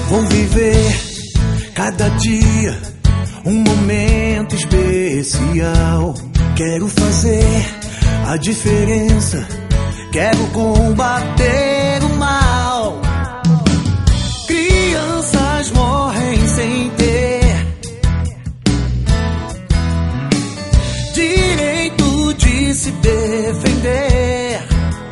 Vou viver cada dia um momento especial. Quero fazer a diferença, quero combater o mal. Crianças morrem sem ter direito de se defender.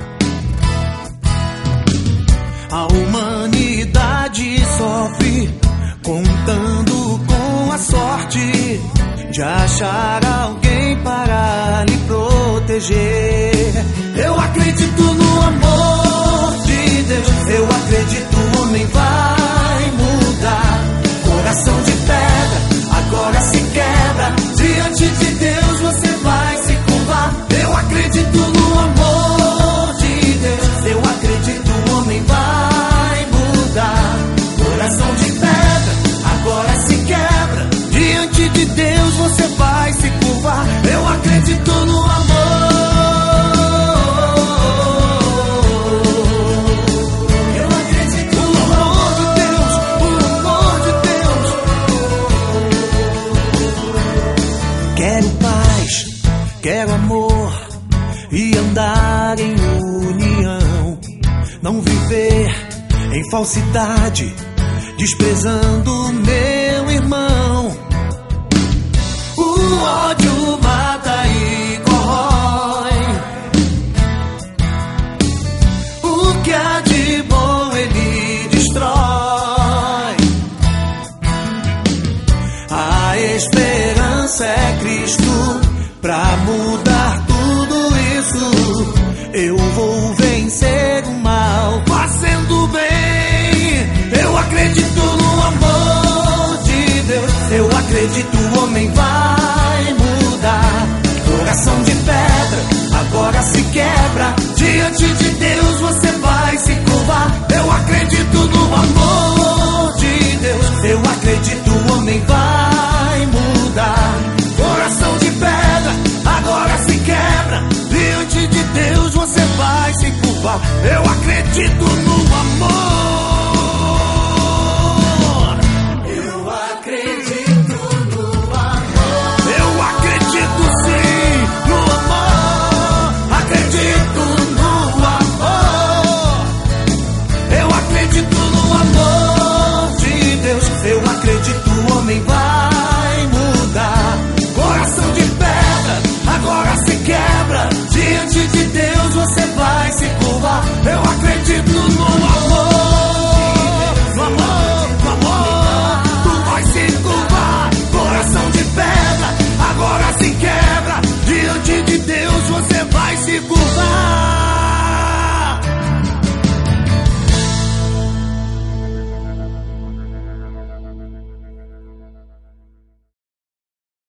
A humanidade sofre contando com a sorte de achar alguém para lhe proteger. Eu acredito no amor de Deus, eu acredito o homem vai mudar. Coração de pedra agora se quebra, diante de Deus você vai se curvar. Eu acredito no amor de Deus, eu acredito o homem vai mudar. Coração de pedra agora se quebra, diante de Deus você vai se curvar. Eu acredito no amor. Eu acredito no amor de Deus, o amor de Deus. Quero paz, quero amor e andar em união. Não viver em falsidade, desprezando meu irmão. O ódio mata e corrói, o que há de bom ele destrói. A esperança é Cristo pra mudar tudo isso. Eu vou vencer o mal fazendo bem. Eu acredito no amor de Deus, eu acredito o homem vai mudar. Coração de pedra agora se quebra, diante de Deus você vai se curvar. Eu acredito no amor de Deus, eu acredito o homem vai mudar. Coração de pedra agora se quebra, diante de Deus você vai se curvar. Eu acredito no amor.